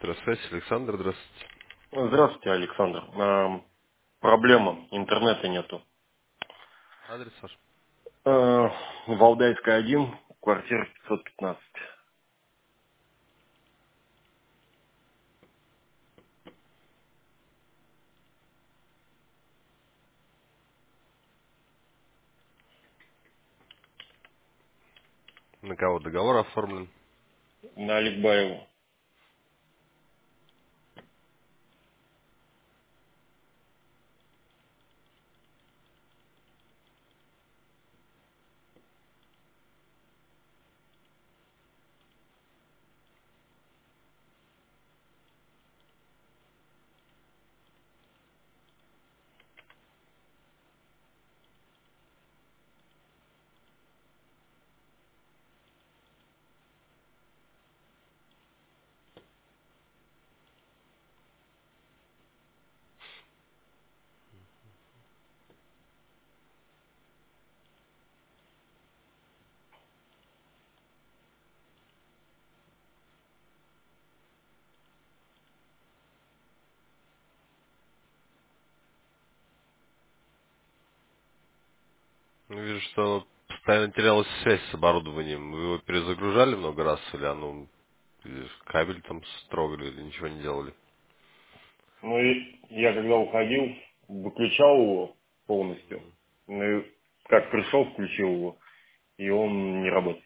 Связь, Александр, здравствуйте. Здравствуйте, Александр. Проблема, интернета нету. Адрес ваш? Валдайская, 1, квартира 515. На кого договор оформлен? На Аликбаеву. Ну, вижу, что постоянно терялась связь с оборудованием. Вы его перезагружали много раз или оно кабель там строгали или ничего не делали? Ну и я когда уходил, выключал его полностью. Ну и как пришел, включил его, и он не работает.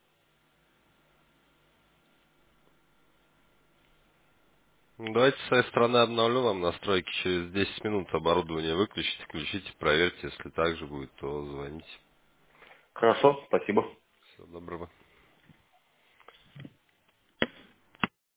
Ну, давайте с своей стороны обновлю вам настройки. Через 10 минут оборудование выключите, включите, проверьте. Если так же будет, то звоните. Хорошо, спасибо. Всего доброго.